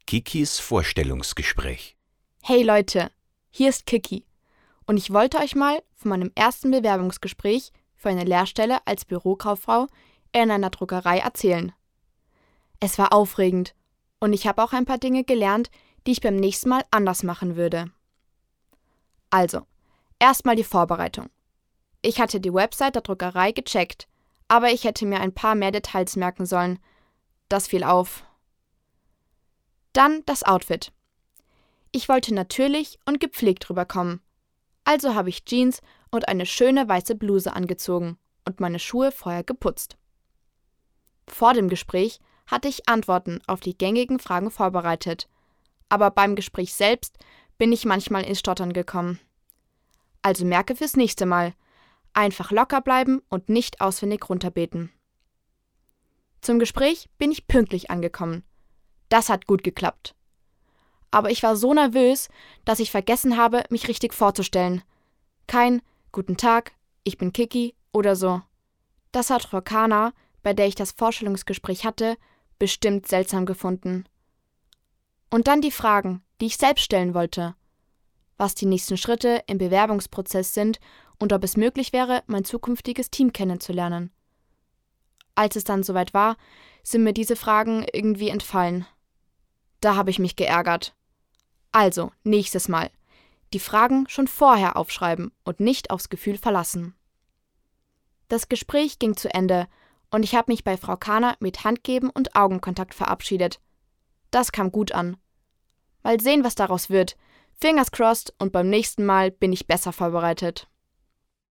Kikis Vorstellungsgespräch. Hey Leute, hier ist Kiki und ich wollte euch mal von meinem ersten Bewerbungsgespräch für eine Lehrstelle als Bürokauffrau in einer Druckerei erzählen. Es war aufregend und ich habe auch ein paar Dinge gelernt, die ich beim nächsten Mal anders machen würde. Also, erstmal die Vorbereitung. Ich hatte die Website der Druckerei gecheckt, aber ich hätte mir ein paar mehr Details merken sollen. Das fiel auf. Dann das Outfit. Ich wollte natürlich und gepflegt rüberkommen. Also habe ich Jeans und eine schöne weiße Bluse angezogen und meine Schuhe vorher geputzt. Vor dem Gespräch hatte ich Antworten auf die gängigen Fragen vorbereitet, aber beim Gespräch selbst bin ich manchmal ins Stottern gekommen. Also merke fürs nächste Mal, einfach locker bleiben und nicht auswendig runterbeten. Zum Gespräch bin ich pünktlich angekommen. Das hat gut geklappt. Aber ich war so nervös, dass ich vergessen habe, mich richtig vorzustellen. Kein „Guten Tag, ich bin Kiki" oder so. Das hat Frau Kana, bei der ich das Vorstellungsgespräch hatte, bestimmt seltsam gefunden. Und dann die Fragen, die ich selbst stellen wollte. Was die nächsten Schritte im Bewerbungsprozess sind und ob es möglich wäre, mein zukünftiges Team kennenzulernen. Als es dann soweit war, sind mir diese Fragen irgendwie entfallen. Da habe ich mich geärgert. Also, nächstes Mal. Die Fragen schon vorher aufschreiben und nicht aufs Gefühl verlassen. Das Gespräch ging zu Ende und ich habe mich bei Frau Kana mit Handgeben und Augenkontakt verabschiedet. Das kam gut an. Mal sehen, was daraus wird. Fingers crossed und beim nächsten Mal bin ich besser vorbereitet.